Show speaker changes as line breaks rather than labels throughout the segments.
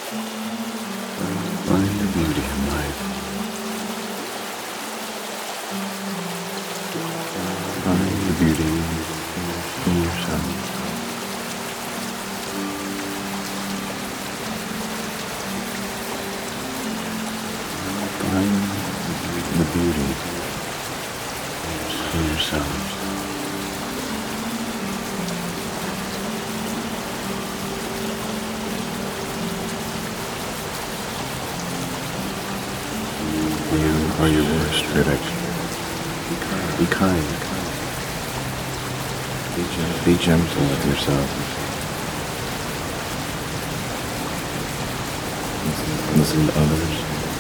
Find the beauty in life. Find the beauty in yourself. Find the beauty in yourself. You are your worst critic. Be kind. Be gentle with yourself. Listen to others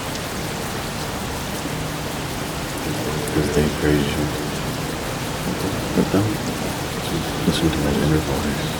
because they praise you. But don't listen to that inner voice.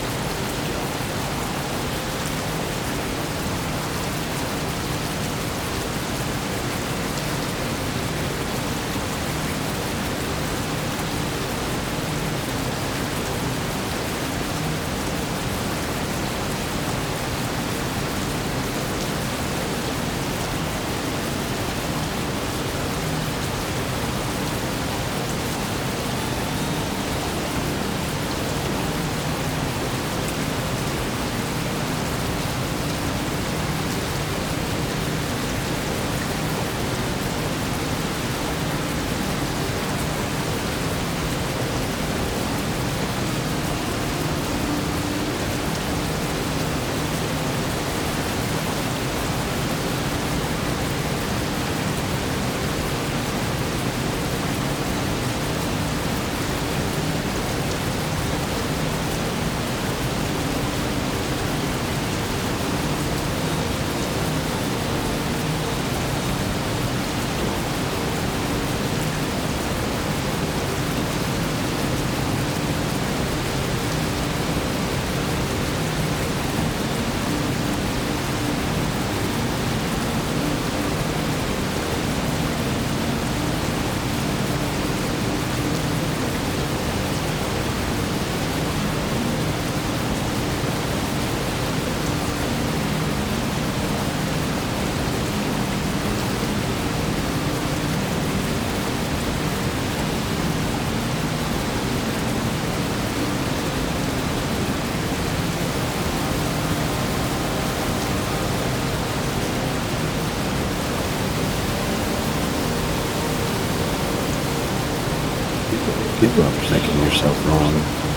Give up thinking yourself wrong.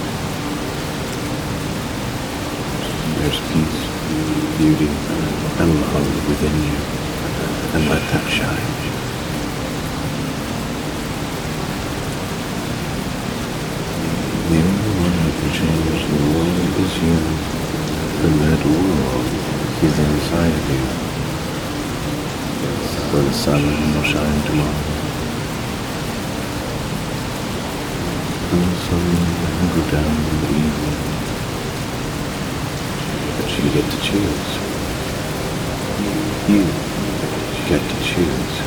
There's peace, beauty, and love within you, and let that shine. The only one who can change the world is you, and that world is inside of you. For the sun will shine tomorrow. And the sun will go down in the evening. But you get to choose. You get to choose.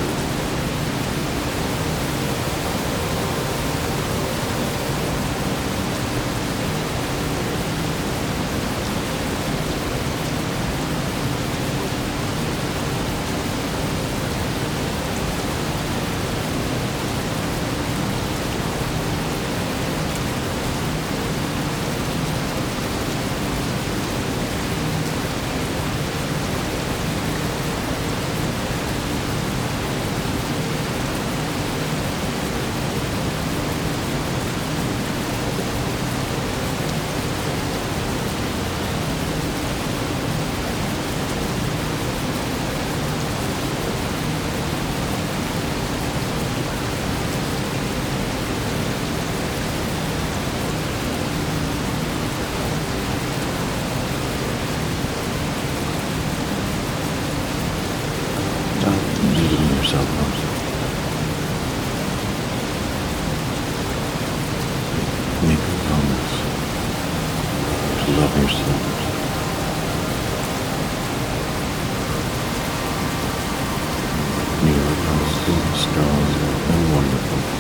Yourself up. Make a promise to love yourself. You are powerful, strong, and wonderful.